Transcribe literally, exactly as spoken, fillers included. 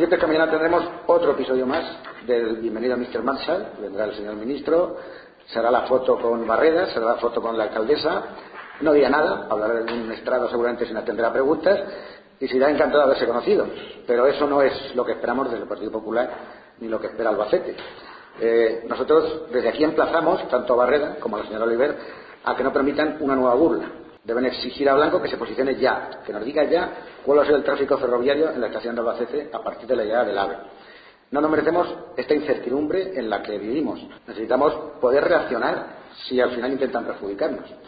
cierto es que mañana tendremos otro episodio más del Bienvenido a míster Marshall. Vendrá el señor ministro, se hará la foto con Barreda, se hará la foto con la alcaldesa, no dirá nada, hablará de un estrado seguramente sin atender a preguntas y se irá encantado de haberse conocido. Pero eso no es lo que esperamos desde el Partido Popular ni lo que espera Albacete. Eh, nosotros desde aquí emplazamos tanto a Barreda como a la señora Oliver a que no permitan una nueva burla. Deben exigir a Blanco que se posicione ya, que nos diga ya cuál va a ser el tráfico ferroviario en la estación de Albacete a partir de la llegada del AVE. No nos merecemos esta incertidumbre en la que vivimos. Necesitamos poder reaccionar si al final intentan perjudicarnos.